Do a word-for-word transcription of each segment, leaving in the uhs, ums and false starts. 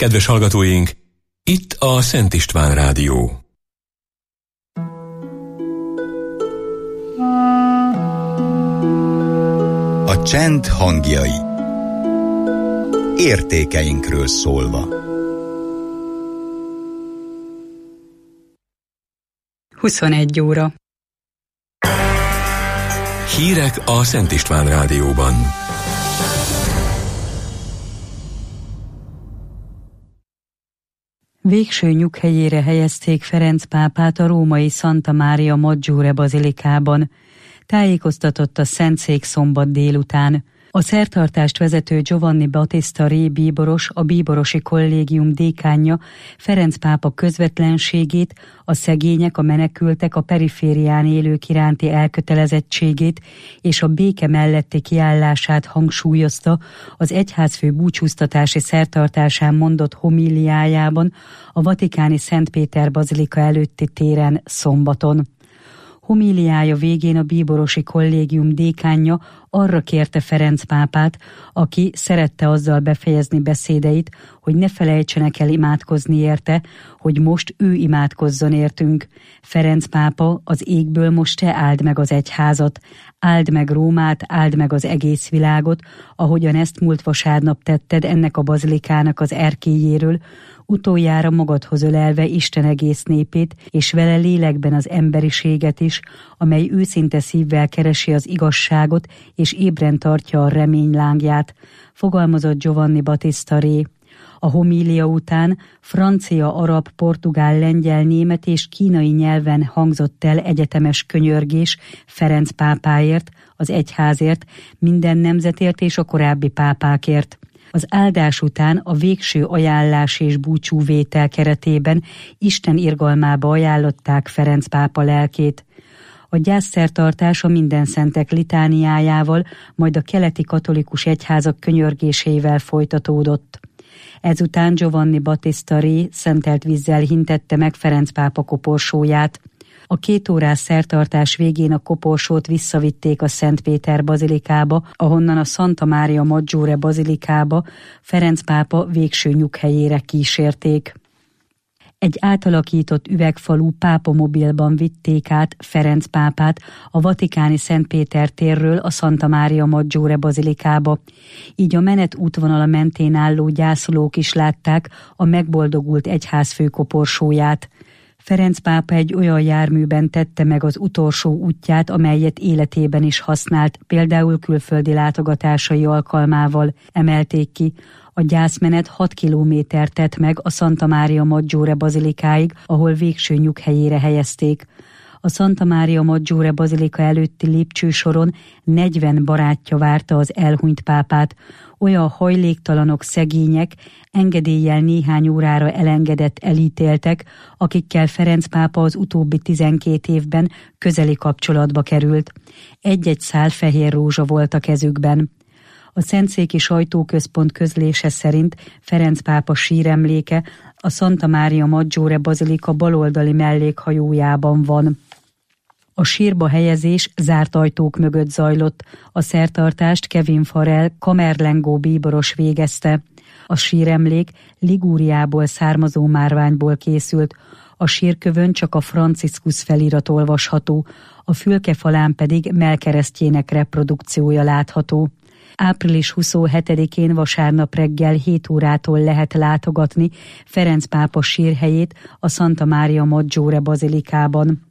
Kedves hallgatóink, itt a Szent István Rádió. A csend hangjai. Értékeinkről szólva. huszonegy óra. Hírek a Szent István Rádióban. Végső nyughelyére helyezték Ferenc pápát a római Santa Maria Maggiore bazilikában. Tájékoztatott a Szentszék szombat délután. A szertartást vezető Giovanni Battista Re bíboros, a bíborosi kollégium dékánja Ferenc pápa közvetlenségét, a szegények, a menekültek, a periférián élők iránti elkötelezettségét és a béke melletti kiállását hangsúlyozta az egyházfő búcsúztatási szertartásán mondott homíliájában a vatikáni Szent Péter bazilika előtti téren szombaton. Homíliája végén a bíborosi kollégium dékánja arra kérte Ferenc pápát, aki szerette azzal befejezni beszédeit, hogy ne felejtsenek el imádkozni érte, hogy most ő imádkozzon értünk. Ferenc pápa, az égből most te áld meg az egyházat, áld meg Rómát, áld meg az egész világot, ahogyan ezt múlt vasárnap tetted ennek a bazilikának az erkélyéről, utoljára magadhoz ölelve Isten egész népét, és vele lélekben az emberiséget is, amely őszinte szívvel keresi az igazságot, és ébren tartja a remény lángját, fogalmazott Giovanni Battista Re. A homília után francia, arab, portugál, lengyel, német és kínai nyelven hangzott el egyetemes könyörgés Ferenc pápáért, az egyházért, minden nemzetért és a korábbi pápákért. Az áldás után a végső ajánlás és búcsúvétel keretében Isten irgalmába ajánlották Ferenc pápa lelkét. A gyászszertartás a Mindenszentek litániájával, majd a keleti katolikus egyházak könyörgésével folytatódott. Ezután Giovanni Battista Re szentelt vízzel hintette meg Ferenc pápa koporsóját. A két órás szertartás végén a koporsót visszavitték a Szent Péter bazilikába, ahonnan a Santa Maria Maggiore bazilikába Ferenc pápa végső nyughelyére kísérték. Egy átalakított üvegfalú pápamobilban vitték át Ferenc pápát a vatikáni Szent Péter térről a Santa Maria Maggiore bazilikába. Így a menet útvonala mentén álló gyászolók is látták a megboldogult egyházfő koporsóját. Ferenc pápa egy olyan járműben tette meg az utolsó útját, amelyet életében is használt, például külföldi látogatásai alkalmával, emelték ki. A gyászmenet hat kilométert tett meg a Santa Maria Maggiore bazilikáig, ahol végső nyughelyére helyezték. A Santa Maria Maggiore bazilika előtti lépcsősoron negyven barátja várta az elhunyt pápát, olyan hajléktalanok, szegények, engedéllyel néhány órára elengedett elítéltek, akikkel Ferenc pápa az utóbbi tizenkét évben közeli kapcsolatba került. Egy-egy szál fehér rózsa volt a kezükben. A Szentszéki Sajtóközpont közlése szerint Ferenc pápa síremléke a Santa Maria Maggiore bazilika baloldali mellékhajójában van. A sírba helyezés zárt ajtók mögött zajlott, a szertartást Kevin Farrell kamerlengó bíboros végezte. A síremlék Ligúriából származó márványból készült, a sírkövön csak a Franciscus felirat olvasható, a fülkefalán pedig mellkeresztjének reprodukciója látható. április huszonhetedikén vasárnap reggel hét órától lehet látogatni Ferenc pápa sírhelyét a Santa Maria Maggiore bazilikában.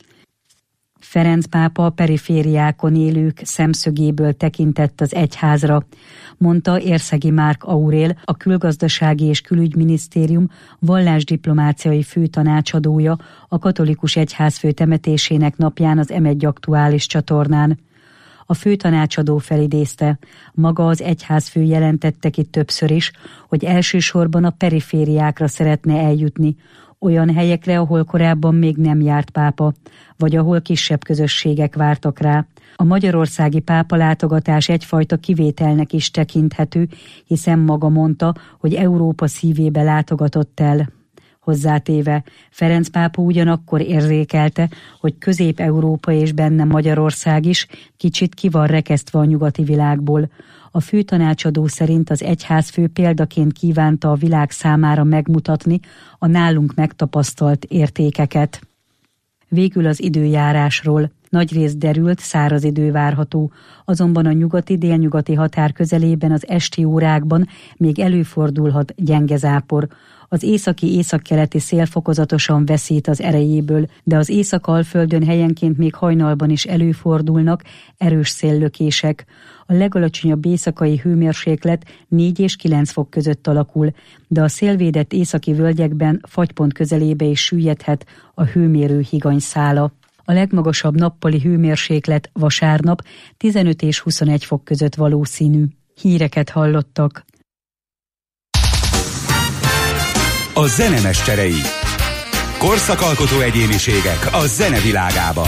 Ferenc pápa a perifériákon élők szemszögéből tekintett az egyházra, mondta Érszegi Márk Aurél, a Külgazdasági és Külügyminisztérium vallásdiplomáciai főtanácsadója a katolikus egyházfő temetésének napján az em egy aktuális csatornán. A főtanácsadó felidézte, maga az egyházfő jelentette ki többször is, hogy elsősorban a perifériákra szeretne eljutni, olyan helyekre, ahol korábban még nem járt pápa, vagy ahol kisebb közösségek vártak rá. A magyarországi pápa látogatás egyfajta kivételnek is tekinthető, hiszen maga mondta, hogy Európa szívébe látogatott el. Hozzátéve, Ferenc pápa ugyanakkor érzékelte, hogy Közép-Európa és benne Magyarország is kicsit ki van rekesztve a nyugati világból. A főtanácsadó szerint az egyházfő példaként kívánta a világ számára megmutatni a nálunk megtapasztalt értékeket. Végül az időjárásról. Nagyrészt derült, száraz idő várható, azonban a nyugati-délnyugati határ közelében az esti órákban még előfordulhat gyenge zápor. Az északi-északkeleti szél fokozatosan veszít az erejéből, de az Észak-Alföldön helyenként még hajnalban is előfordulnak erős széllökések. A legalacsonyabb éjszakai hőmérséklet négy és kilenc fok között alakul, de a szélvédett északi völgyekben fagypont közelébe is süllyedhet a hőmérő higanyszála. A legmagasabb nappali hőmérséklet vasárnap tizenöt és huszonegy fok között valószínű. Híreket hallottak. A zenemeszterei. Korszakalkotó egyéniségek a zenevilágában.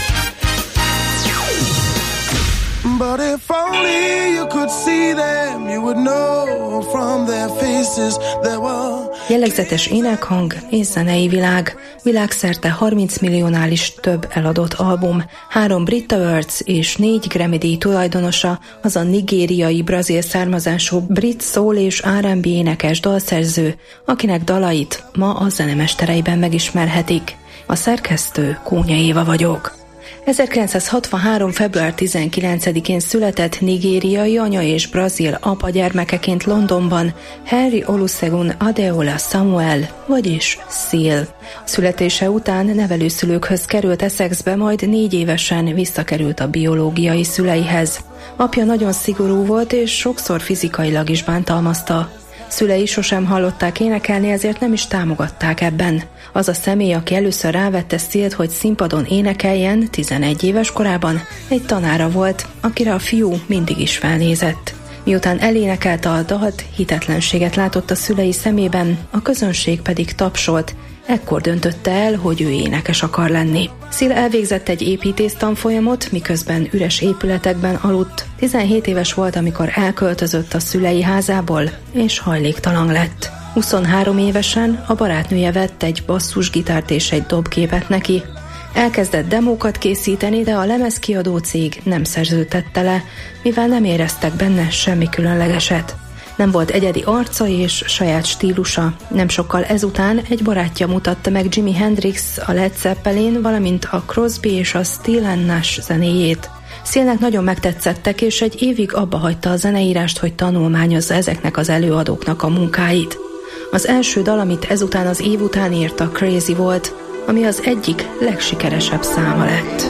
But if only you could see them, you would know from their faces there were... Jellegzetes énekhang és zenei világ. Világszerte harminc milliónál is több eladott album, három Brit Awards és négy Grammy-díj tulajdonosa, az a nigériai brazil származású brit soul és er and bé énekes dalszerző, akinek dalait ma a zenemestereiben megismerhetik. A szerkesztő Kónya Éva vagyok. ezerkilencszázhatvanhárom február tizenkilencedikén született nigériai anya és brazil apa gyermekeként Londonban Henry Olusegun Adeola Samuel, vagyis Seal. Születése után nevelőszülőkhöz került Essexbe, majd négy évesen visszakerült a biológiai szüleihez. Apja nagyon szigorú volt, és sokszor fizikailag is bántalmazta. Szülei sosem hallották énekelni, ezért nem is támogatták ebben. Az a személy, aki először rávette Sealt, hogy színpadon énekeljen, tizenegy éves korában, egy tanára volt, akire a fiú mindig is felnézett. Miután elénekelte a dalt, hitetlenséget látott a szülei szemében, a közönség pedig tapsolt. Ekkor döntötte el, hogy ő énekes akar lenni. Seal elvégzett egy építész tanfolyamot, miközben üres épületekben aludt. tizenhét éves volt, amikor elköltözött a szülei házából, és hajléktalan lett. huszonhárom évesen a barátnője vett egy basszusgitárt és egy dobgépet neki. Elkezdett demókat készíteni, de a lemezkiadó cég nem szerződtette le, mivel nem éreztek benne semmi különlegeset. Nem volt egyedi arca és saját stílusa. Nem sokkal ezután egy barátja mutatta meg Jimi Hendrix, a Led Zeppelin, valamint a Crosby és a Steele and Nash zenéjét. Sealnek nagyon megtetszettek, és egy évig abba hagyta a zeneírást, hogy tanulmányozza ezeknek az előadóknak a munkáit. Az első dal, amit ezután az év után írt, a Crazy volt, ami az egyik legsikeresebb száma lett.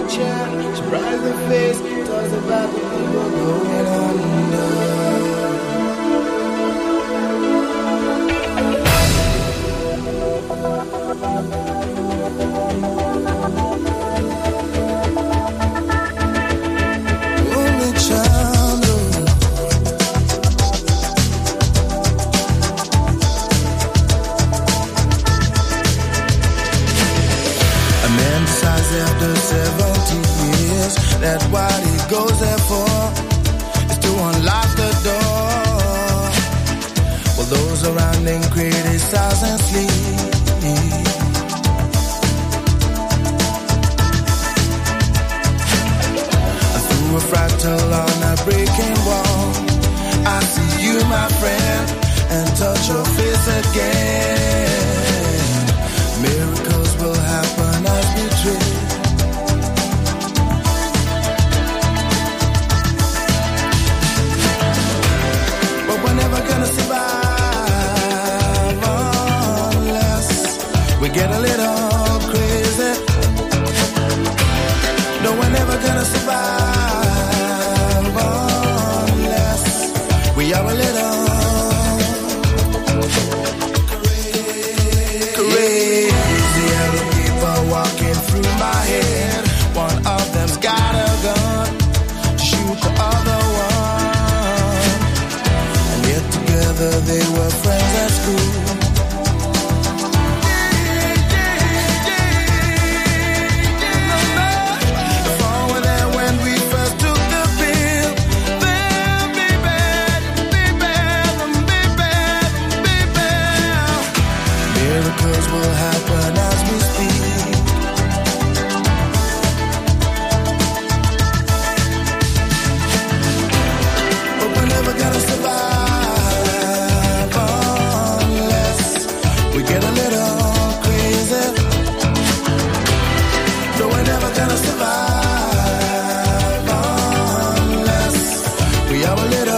After seventy years, that what he goes there for is to unlock the door. Well, those around him criticize and sleep. Through a fractal on a breaking wall, I see you, my friend, and touch your face again. Miracles will happen as we dream. We get a little crazy. No, we're never gonna survive unless we are a little crazy. Yellow people walking through my head. One of them's got a gun to shoot the other one. And yet together they were friends at school. will happen as we speak. But we're never gonna survive unless we get a little crazy. No, we're never gonna survive unless we have a little.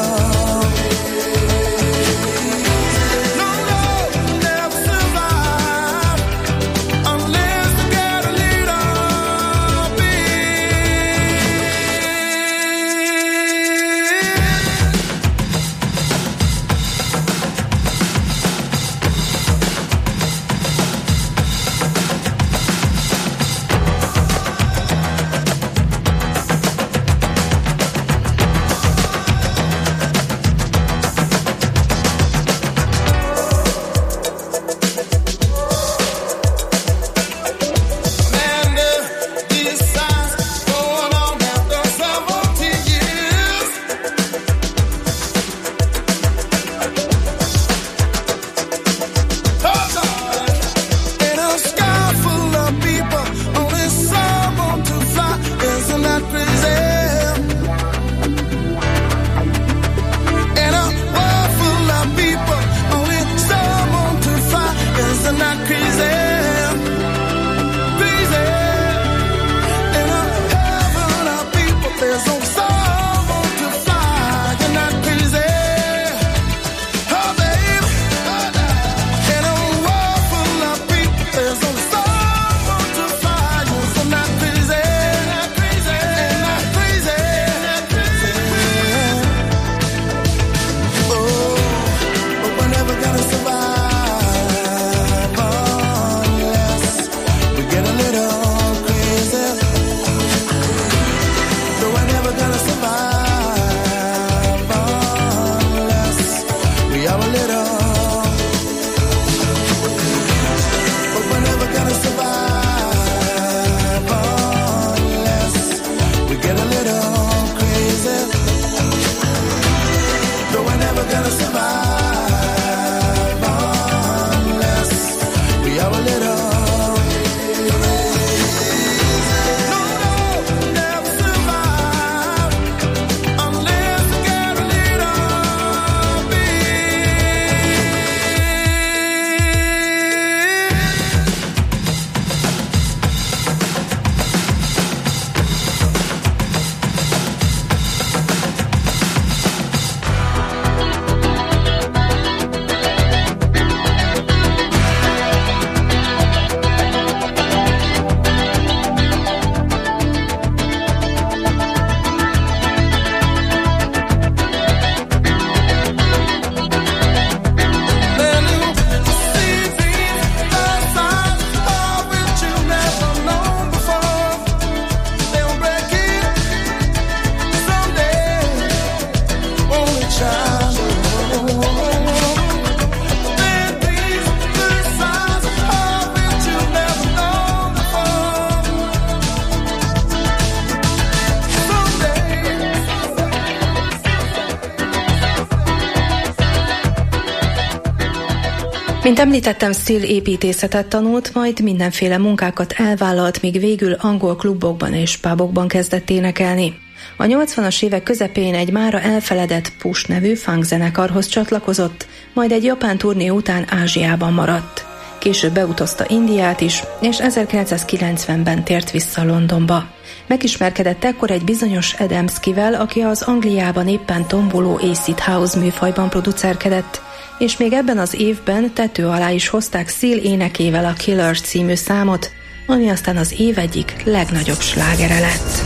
Mint említettem, Steele építészetet tanult, majd mindenféle munkákat elvállalt, míg végül angol klubokban és pubokban kezdett énekelni. A nyolcvanas évek közepén egy mára elfeledett Push nevű funk zenekarhoz csatlakozott, majd egy japán turné után Ázsiában maradt. Később beutazta Indiát is, és ezerkilencszázkilencvenben tért vissza Londonba. Megismerkedett ekkor egy bizonyos Adamskivel, aki az Angliában éppen tomboló acid house műfajban producerkedett, és még ebben az évben tető alá is hozták Steele énekével a Killer című számot, ami aztán az év egyik legnagyobb slágere lett.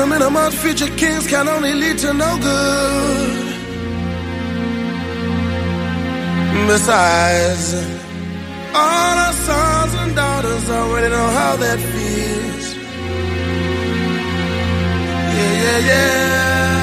Women amongst future kings can only lead to no good. Besides, all our sons and daughters already know how that feels. Yeah, yeah, yeah.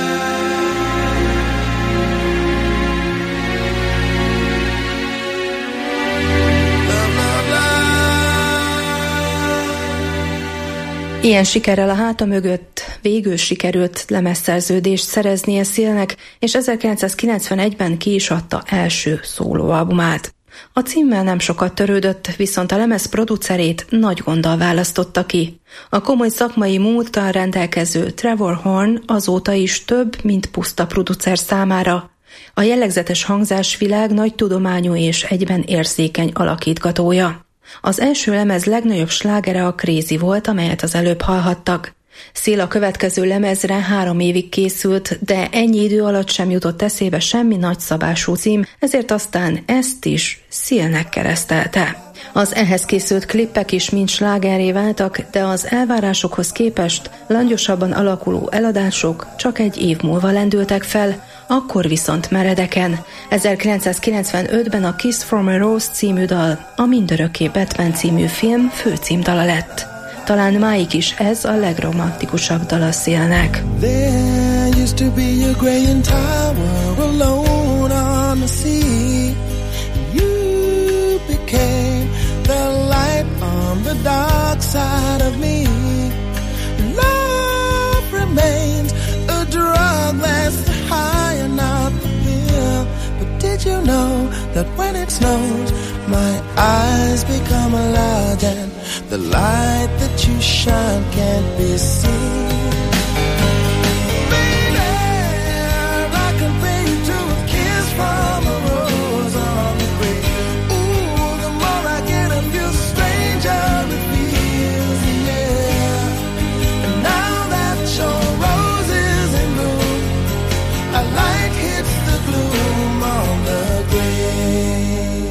Ilyen sikerrel a háta mögött végül sikerült lemezszerződést szereznie Sealnek, és ezerkilencszázkilencvenegyben ki is adta első szólóalbumát. A címmel nem sokat törődött, viszont a lemez producerét nagy gonddal választotta ki. A komoly szakmai múlttal rendelkező Trevor Horn azóta is több, mint puszta producer számára. A jellegzetes hangzásvilág nagy tudományú és egyben érzékeny alakítgatója. Az első lemez legnagyobb slágere a Crazy volt, amelyet az előbb hallhattak. Seal a következő lemezre három évig készült, de ennyi idő alatt sem jutott eszébe semmi nagyszabású cím, ezért aztán ezt is Sealnek keresztelte. Az ehhez készült klippek is mind slágerré váltak, de az elvárásokhoz képest langyosabban alakuló eladások csak egy év múlva lendültek fel, akkor viszont meredeken. ezerkilencszázkilencvenötben a Kiss from a Rose című dal a Mindörökké Batman című film főcímdala lett. Talán máig is ez a legromantikusabb dala Sealnek. There used to be a graying tower alone on the sea. You became the light on the dark side of me. Love remains a drug that's high and not the pill. But did you know that when it snows, my eyes become large and the light that you shine can't be seen? Baby, I compare you to a kiss from a rose on the grave. Ooh, the more I get of you, the stranger it feels, yeah. And now that your rose is in bloom, a light hits the gloom on the grave.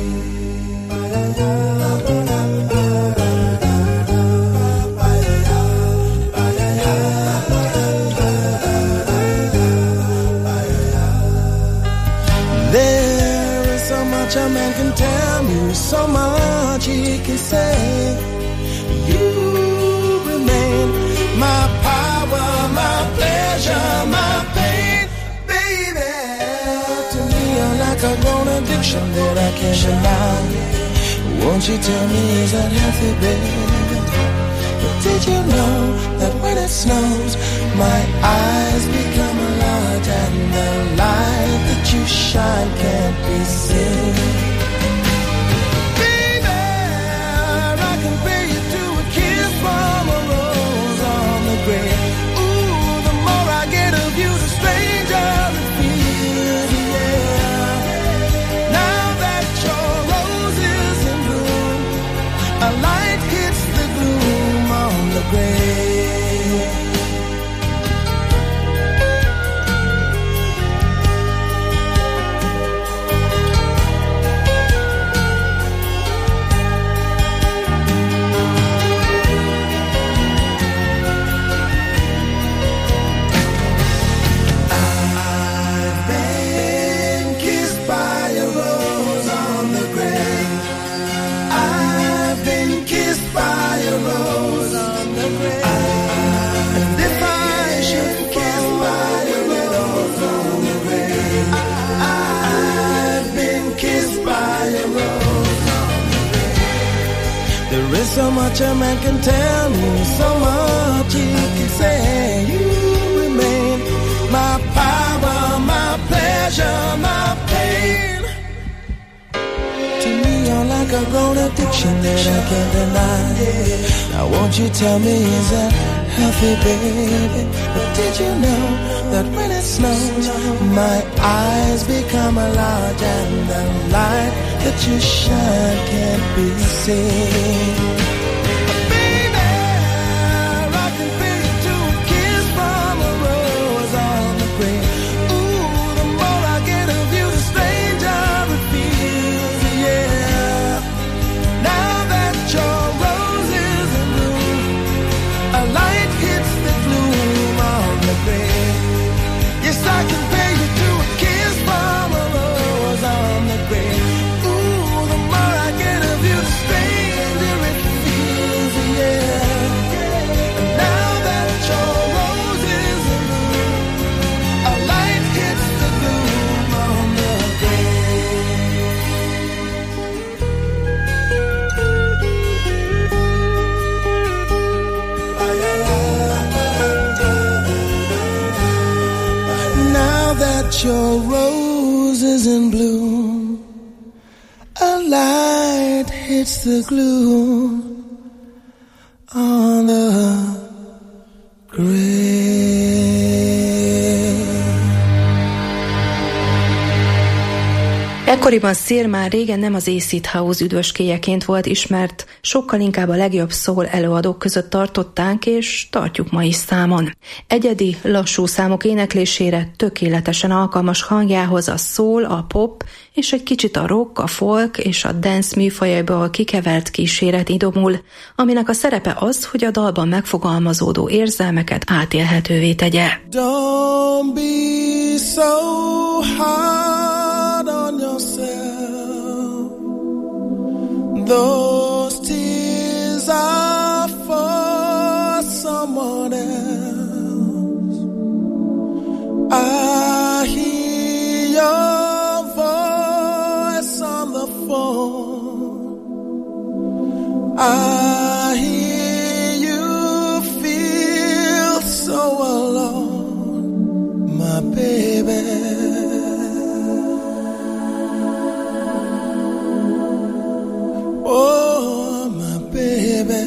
A man can tell you so much he can say. You remain my power, my pleasure, my pain, baby. To me you're like a grown addiction that I can't deny. Won't you tell me, is that healthy, baby? But did you know that when it snows, my eyes become large and the light that you shine can't be seen? Baby, I compare you to a kiss from a rose on the grave. Ooh, the more I get of you, the stranger it feels, yeah. Now that your rose is in bloom, a light hits the gloom on the grave. There is so much a man can tell me, so much he can say. You remain my power, my pleasure, my pain. To me you're like a grown addiction that I can't deny. Now won't you tell me, is that healthy, baby? But did you know that when it snows, my eyes become large and the light that you shine can't be seen? Baby, I can feel you to a kiss from a rose on the grave. Ooh, the more I get of you, the stranger it feels, yeah. Now that your rose is in bloom, a light hits the gloom your roses in bloom. A light hits the glue on the grave. Ekkoriban Sir már régen nem az Acid House üdvöskéjeként volt ismert, sokkal inkább a legjobb soul előadók között tartották, és tartjuk ma is számon. Egyedi, lassú számok éneklésére tökéletesen alkalmas hangjához a soul, a pop és egy kicsit a rock, a folk és a dance műfajaiból kikevert kíséret idomul, aminek a szerepe az, hogy a dalban megfogalmazódó érzelmeket átélhetővé tegye. Don't be so hard on yourself. Those tears are for someone else. I hear your voice on the phone. I hear you feel so alone, my baby. Oh, my baby.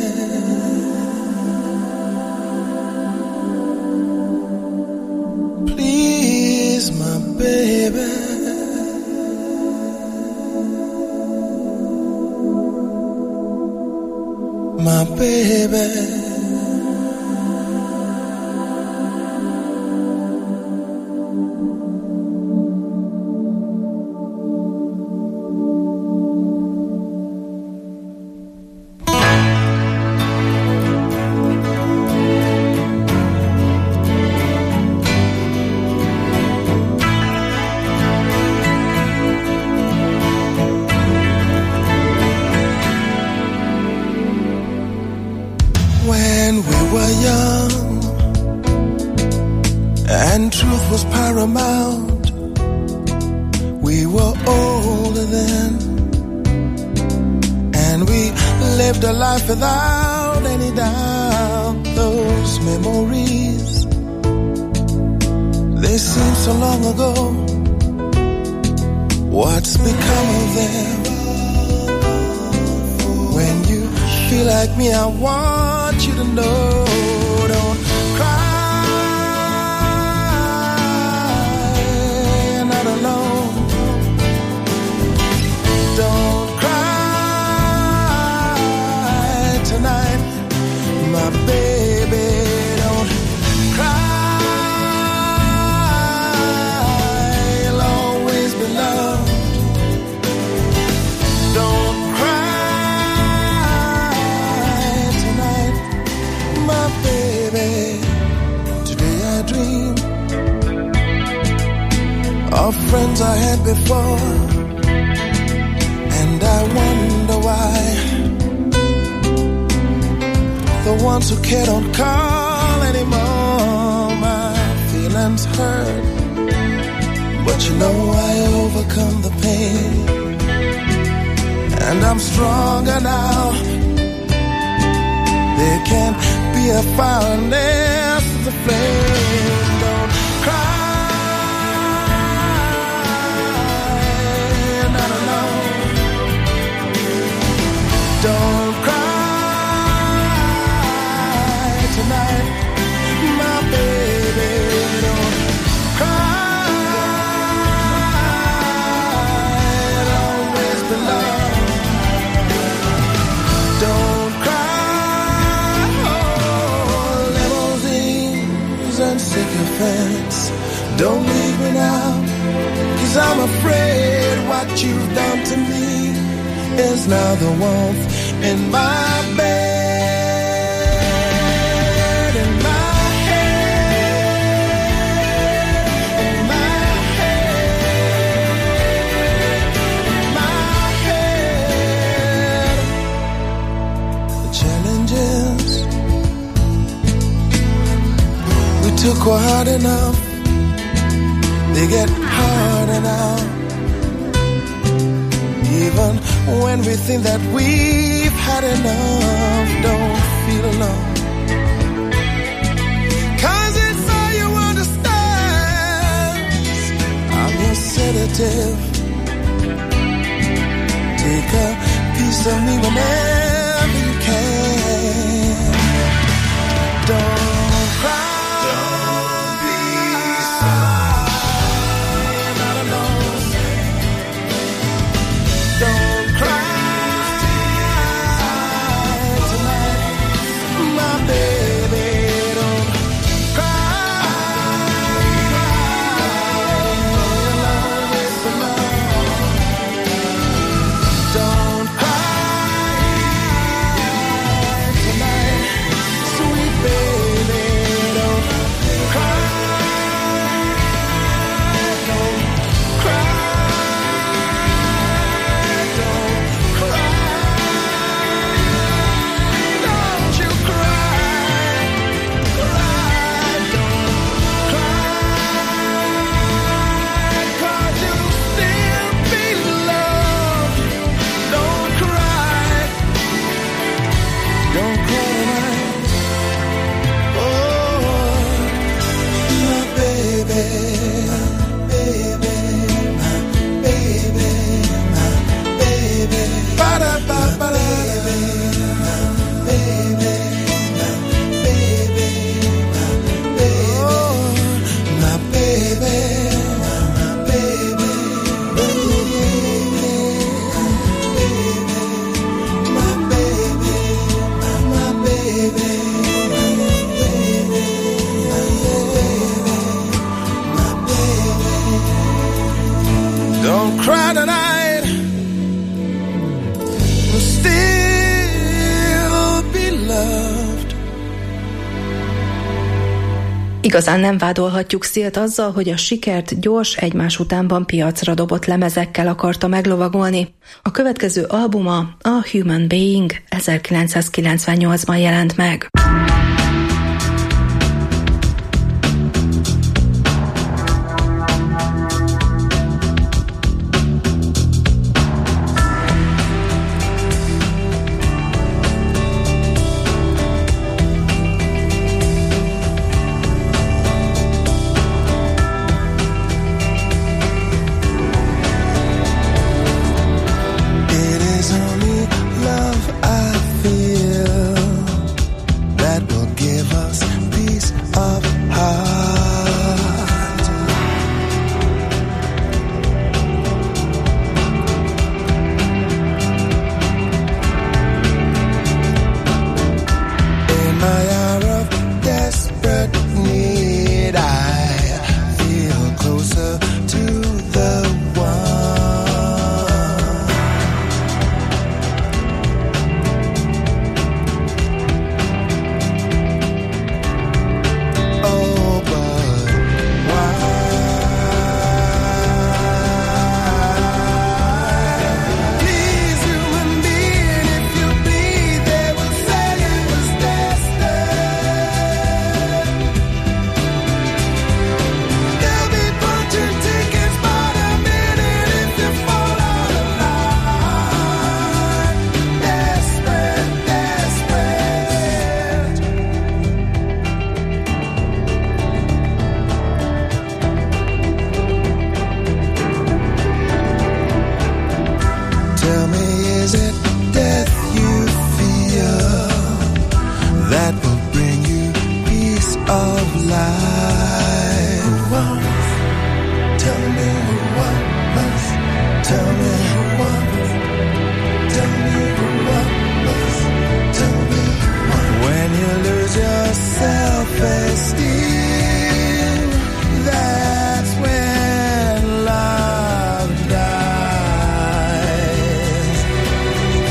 Please, my baby. My baby. Without any doubt, those memories, they seem so long ago. What's become of them? When you feel like me, I want you to know, don't cry, you're not alone. Don't tonight, my baby, don't cry, you'll always be loved. Don't cry tonight, my baby. Today I dream of friends I had before, and I wonder why the ones who care don't call anymore. My feelings hurt, but you know I overcome the pain, and I'm stronger now. There can't be a fire unless there's a flame. Don't cry, you're not alone. Don't cry tonight, my baby, don't cry, it'll always be love. Don't cry, oh, limousines and sycophants, don't leave me now, 'cause I'm afraid what you've done to me is now the warmth in my bed. Took hard enough, they get harder now. Even when we think that we've had enough, don't feel alone. 'Cause it's all you understand. sedative. Take a piece of me whenever you can. Don't cry. Don't be sad. Not alone. Don't cry tonight, my baby. Don't cry. Don't cry tonight, sweet baby. Don't cry. Don't cry. Don't cry. Don't you cry. Cry. Don't cry. 'Cause you still be loved. Don't cry. Don't cry. Oh, my baby, baby, my baby, my baby. Ba-da-ba-ba-da. My baby, my baby, my baby. Oh, my baby, my baby, baby, my baby, my baby, my baby. Don't cry tonight. We'll still be loved. Igazán nem vádolhatjuk Sealt azzal, hogy a sikert gyors, egymás utánban piacra dobott lemezekkel akarta meglovagolni. A következő albuma, a Human Being, ezerkilencszázkilencvennyolcban jelent meg. It is only love I feel that will give us peace of heart. In my hour of desperate need, I feel closer to the one. Oh, but why? Please, human being, if you bleed, they will say it was destined. They'll be punching tickets by the minute if you fall out of line. Desperate, desperate. Tell me, is it death you feel that will bring you peace of life? Who wants? Tell me who wants. Tell me who wants. Tell me who wants. Tell me who wants. When you lose your self-esteem, that's when love dies.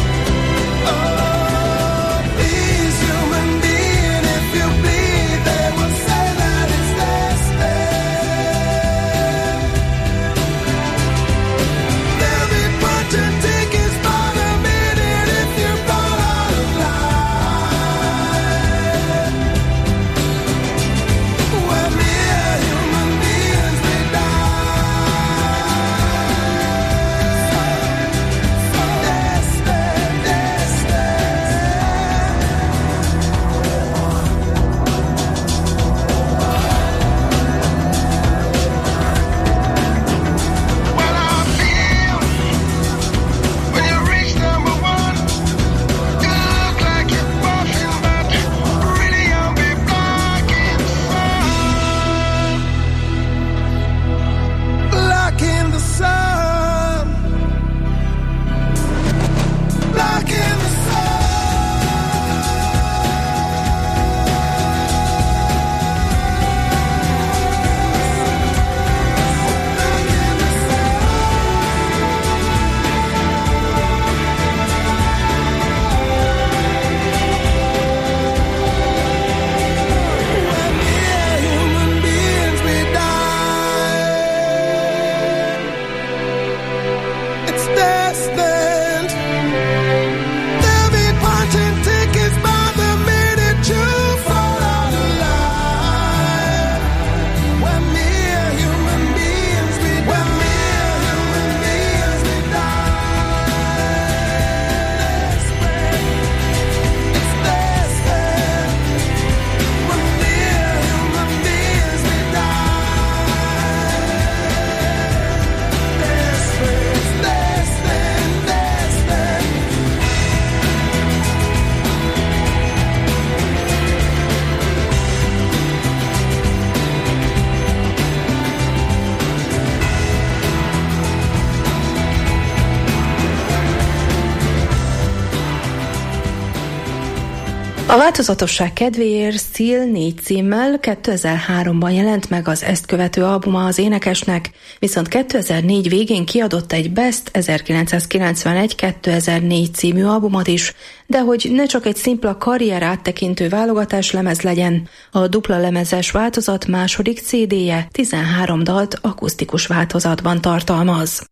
A változatosság kedvéért Still négy címmel kétezer-háromban jelent meg az ezt követő albuma az énekesnek, viszont kétezer-négy végén kiadott egy Best ezerkilencszázkilencvenegy kétezer-négy című albumot is, de hogy ne csak egy szimpla karrier áttekintő válogatás lemez legyen, a dupla lemezes változat második cé dé-je tizenhárom dalt akusztikus változatban tartalmaz.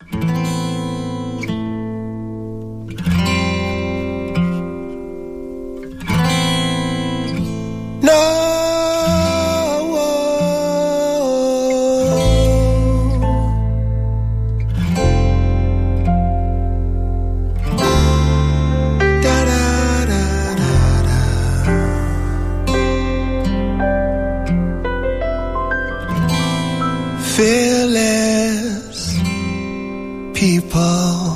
No, da, da, da, da, da. Fearless people,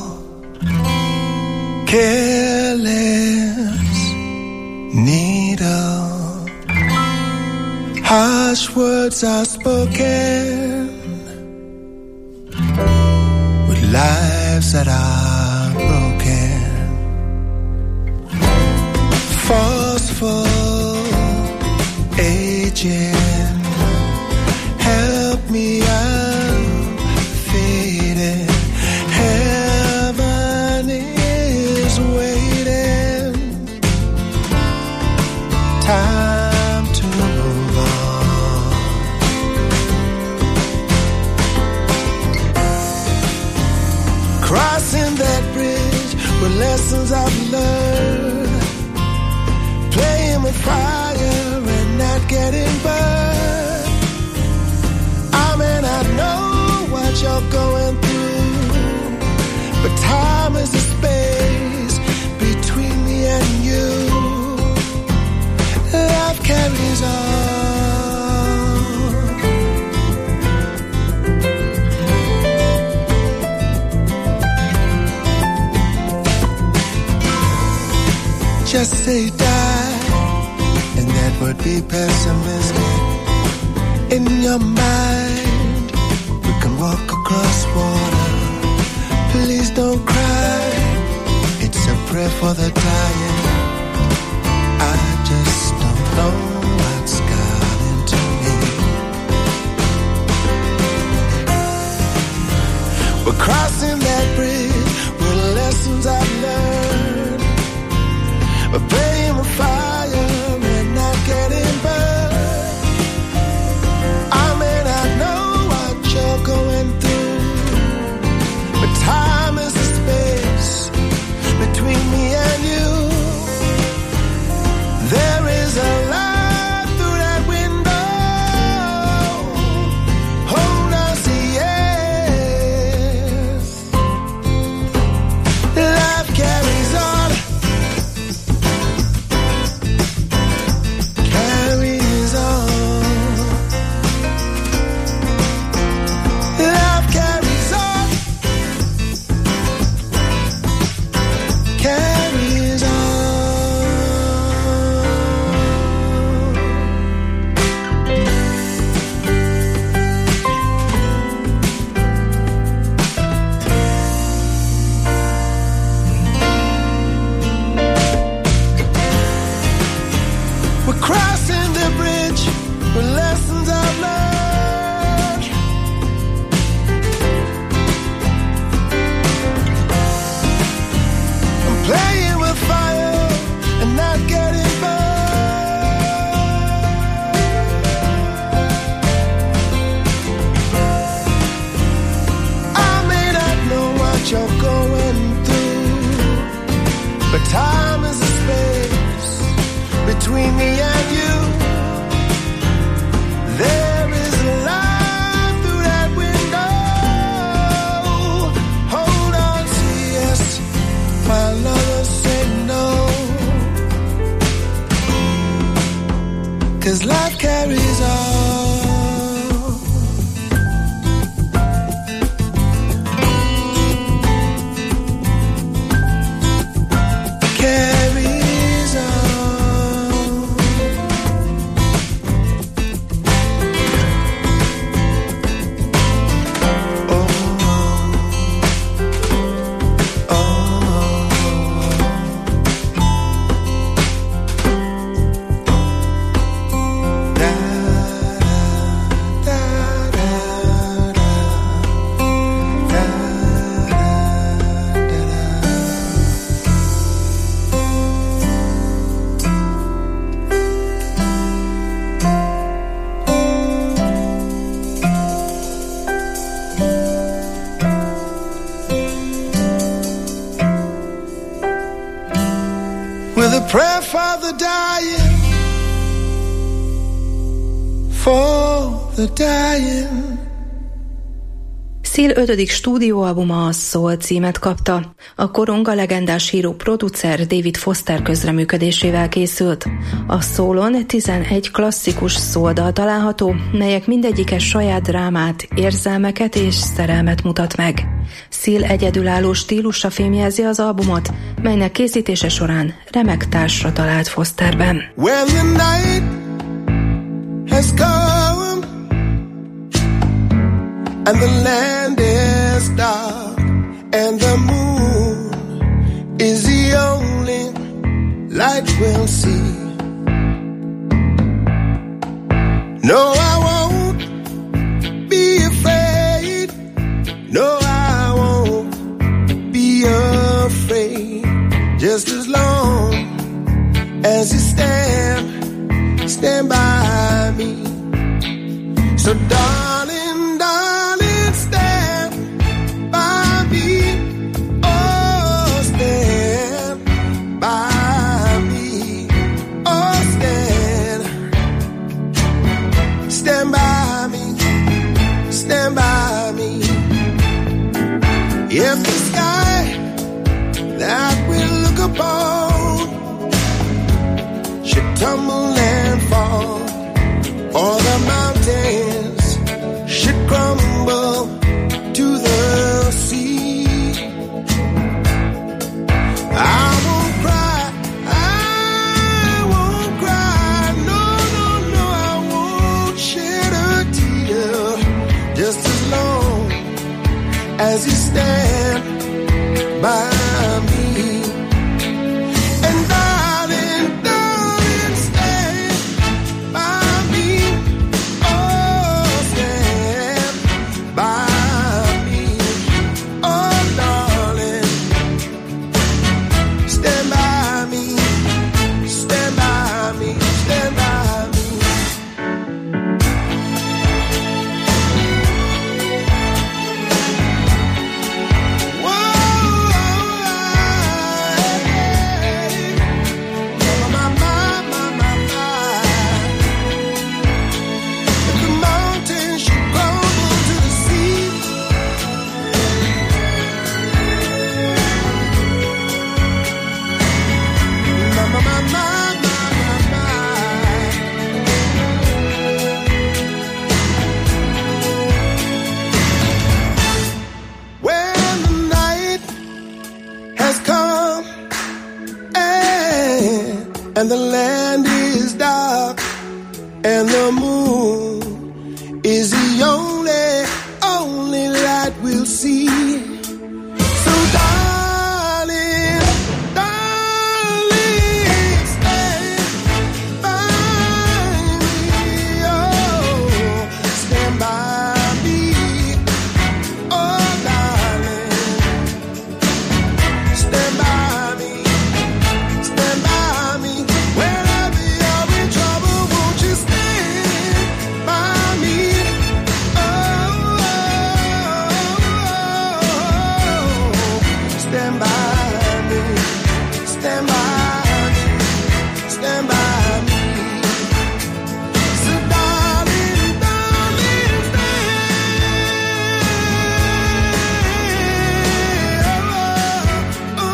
careless needle. Harsh words are spoken with lives that are broken. Forceful aging, help me out, fading. Heaven is waiting. Time crossing that bridge with lessons I've learned, playing with fire and not getting burned. I may not know what you're going through, but time is the space between me and you. Life carries on. Just say die, and that would be pessimistic. In your mind, we can walk across water. Please don't cry, it's a prayer for the dying. I just don't know what's got into me. We're crossing that bridge with lessons I've learned. We're playing with fire and not getting burned. I may not know what you're going through, but time is the space between me and you. There is a light through that window. Hold on, see, yes. Life carries on. Time is a space between me and you. There is a light through that window. Hold on to yes, my lover said no. 'Cause life carries on. pray for the dying, for the dying. Seal ötödik stúdióalbuma a Soul címet kapta. A koronga legendás híró producer David Foster közreműködésével készült. A Soulon tizenegy klasszikus soul dal található, melyek mindegyike saját drámát, érzelmeket és szerelmet mutat meg. Seal egyedülálló stílusa fémjelzi az albumot, melynek készítése során remek társra talált Fosterben. When the night has come and the land is dark and the moon is the only light we'll see. No, I won't be afraid. No, I won't be afraid. Just as long as you stand, stand by me. So darling, darling, stand by me. Oh, stand by me. Oh, stand. Stand by me. Stand by me. If the sky that we look upon should tumble and fall, or the mountains should crumble to the sea, I won't cry, I won't cry, no, no, no, I won't shed a tear, just as long as you stand by me. And darling, darling, stand by me. Oh, stand by me. Oh, darling, stand by me. Stand by me. Stand by me. And the land is dark, and the moon is the only, only light we'll see. So darling, darling, stand by me. Oh, stand by me. Oh, darling, stand by me. Stand by me. Whenever you're in trouble, won't you stand by me? Oh, oh, oh. Stand by me. Stand by me. Stand by me. So darling, darling, stand. Oh,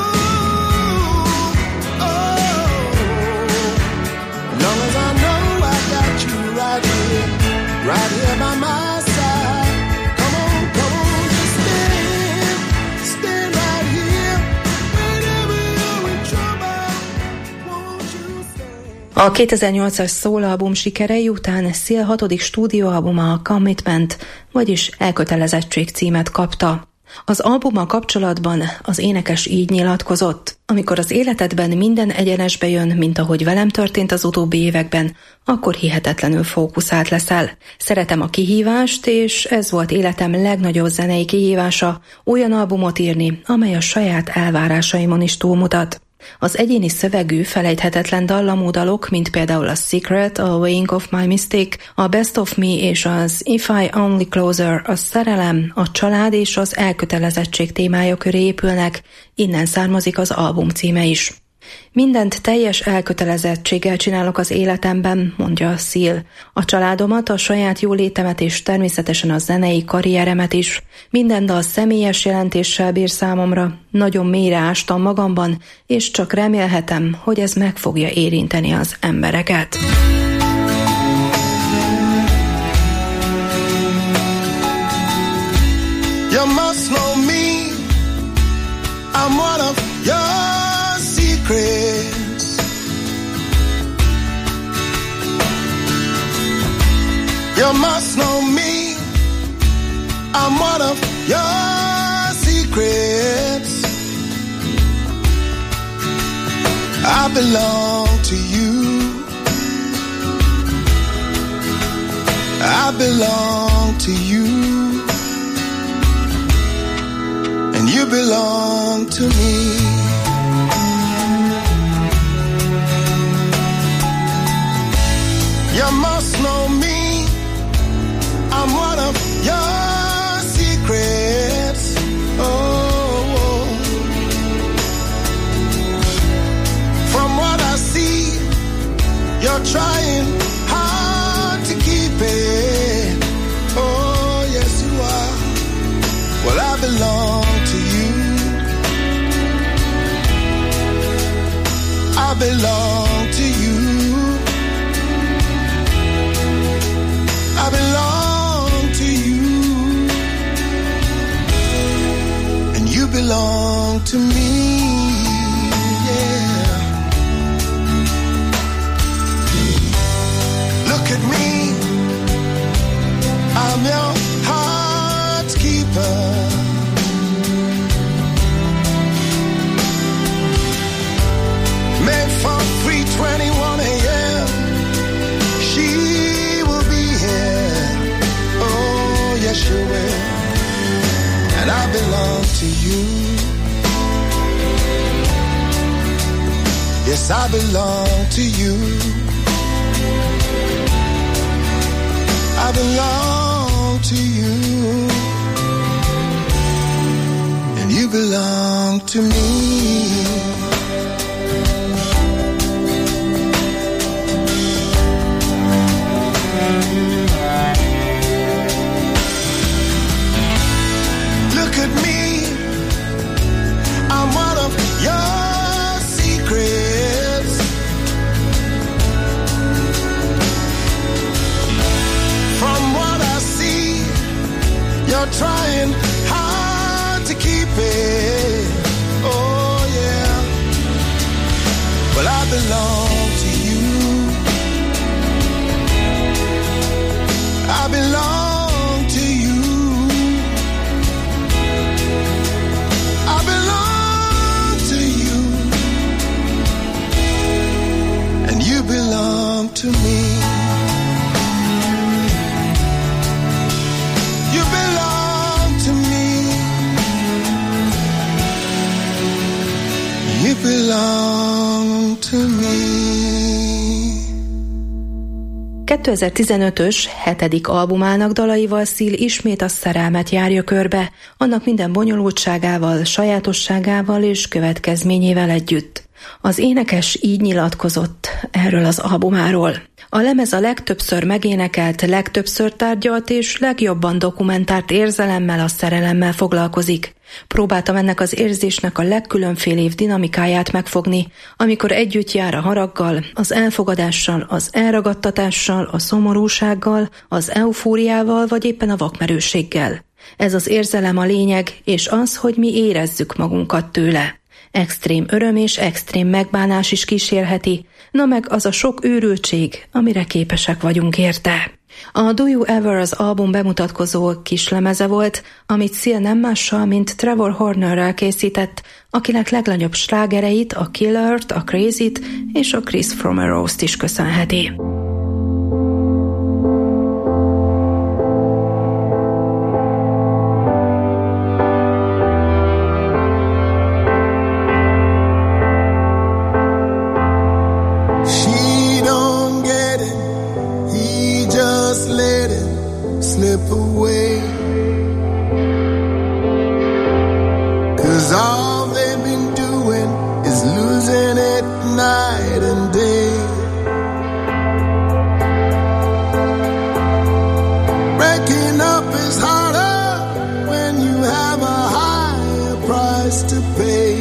oh, oh. Long as I know I got you right here, right here by my side. Come on, come on, just stand, stand right here. Whenever you're in trouble, won't you stand? A kétezer-nyolcas Soul album sikerei után Seal hatodik stúdióalbuma a Commitment, vagyis elkötelezettség címet kapta. Az albummal kapcsolatban az énekes így nyilatkozott: amikor az életedben minden egyenesbe jön, mint ahogy velem történt az utóbbi években, akkor hihetetlenül fókuszált leszel. Szeretem a kihívást, és ez volt életem legnagyobb zenei kihívása, olyan albumot írni, amely a saját elvárásaimon is túlmutat. Az egyéni szövegű, felejthetetlen dallamú dalok, mint például a Secret, a Weighing of My Mistake, a Best of Me és az If I Only Closer, a szerelem, a család és az elkötelezettség témája köré épülnek, innen származik az album címe is. Mindent teljes elkötelezettséggel csinálok az életemben, mondja Seal. A családomat, a saját jólétemet és természetesen a zenei karrieremet is. Minden dal személyes jelentéssel bír számomra. Nagyon mélyre ástam magamban, és csak remélhetem, hogy ez meg fogja érinteni az embereket. You must know me, I'm one of your secrets. You must know me, I'm one of your secrets. I belong to you, I belong to you. You belong to me. You must know me, I'm one of your secrets. Oh, from what I see, you're trying hard to keep it. Oh, yes you are. Well, I belong to you. I belong to you. I belong to you. And you belong to me. Yeah. Look at me. I'm your heart's keeper. Made for three twenty-one a.m. She will be here. Oh, yes, she will. And I belong to you. Yes, I belong to you. I belong to you. And you belong to me. Trying hard to keep it. Oh yeah. Well, I belong to you. I belong to you. I belong to you. And you belong to me. You belong You belong to me. kétezer-tizenötös hetedik albumának dalaival Seal ismét a szerelmet járja körbe, annak minden bonyolultságával, sajátosságával és következményével együtt. Az énekes így nyilatkozott erről az albumáról. A lemez a legtöbbször megénekelt, legtöbbször tárgyalt és legjobban dokumentált érzelemmel, a szerelemmel foglalkozik. Próbáltam ennek az érzésnek a legkülönfélébb dinamikáját megfogni, amikor együtt jár a haraggal, az elfogadással, az elragadtatással, a szomorúsággal, az eufóriával vagy éppen a vakmerősséggel. Ez az érzelem a lényeg, és az, hogy mi érezzük magunkat tőle. Extrém öröm és extrém megbánás is kísérheti, na meg az a sok őrültség, amire képesek vagyunk érte. A Do You Ever az album bemutatkozó kislemeze volt, amit Seal nem mással, mint Trevor Hornerrel készített, akinek legnagyobb slágereit, a Killert, a Crazyt és a Chris From a Rose-t is köszönheti. All they've been doing is losing it night and day. Breaking up is harder when you have a higher price to pay.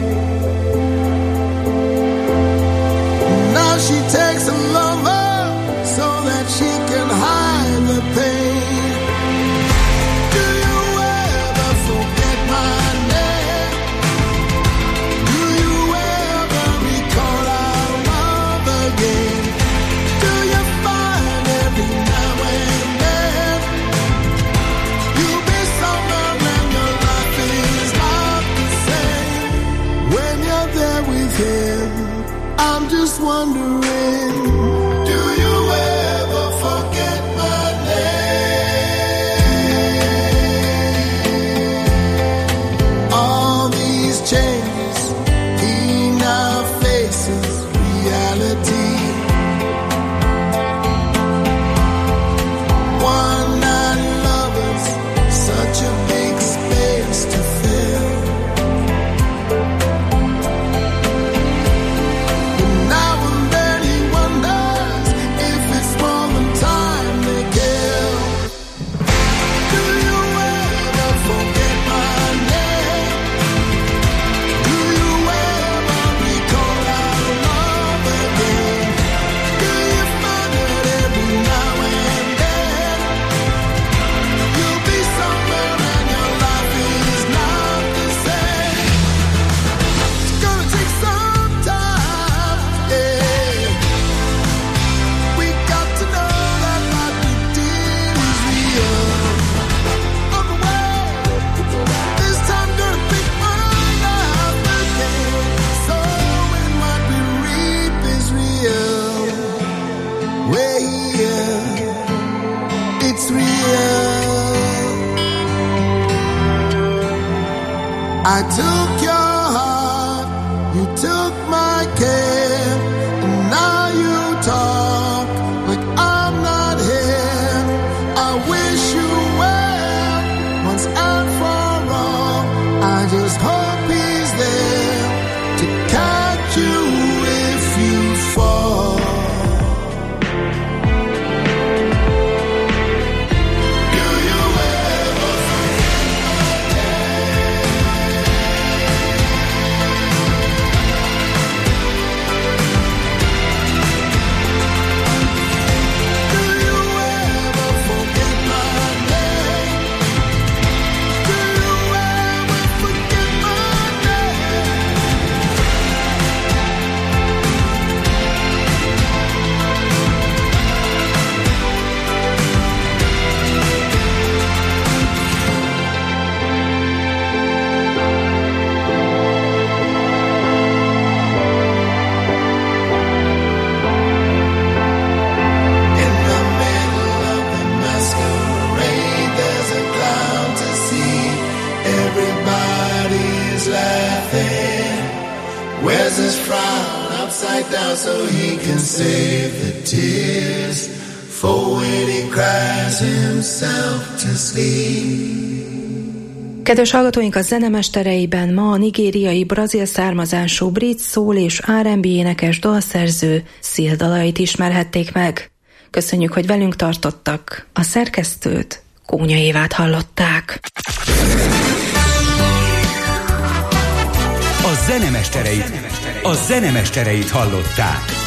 Now she takes a lover so that she can hide the pain. Do you ever forget my name? Do you ever recall our love again? Do you find every now and then you'll be somewhere and your life is not the same? When you're there with him, I'm just wondering, do you ever forget my name? All these changes in our faces, reality. One night lovers, such a big space to fill. Now and then he wonders if it's more than time they kill. Do you ever forget my name? Do you ever recall our love again? Do you find that every now and then you'll be somewhere and your life is not the same? It's gonna take some time, yeah. We got to know that what we did is real. Otherwise, this time gonna pick one up again. So when what we reap is real, we're here, it's real. I took your heart, you took my care, and now you talk like I'm not here. I wish you well, once and for all. I just hope he's there to catch you if you fall. Do you ever Do you ever forget my name? Do you ever forget my In the middle of the masquerade, there's a clown to see. Everybody's laughing. Wears his frown upside down so he can save the tears for when he cries himself to sleep. Kedves hallgatóink, a zenemestereiben ma a nigériai brazil származású brit szól és er end bé énekes dalszerző Seal dalait ismerhették meg. Köszönjük, hogy velünk tartottak. A szerkesztőt, Kónya Évát hallották. A zenemestereit, a zenemestereit hallották.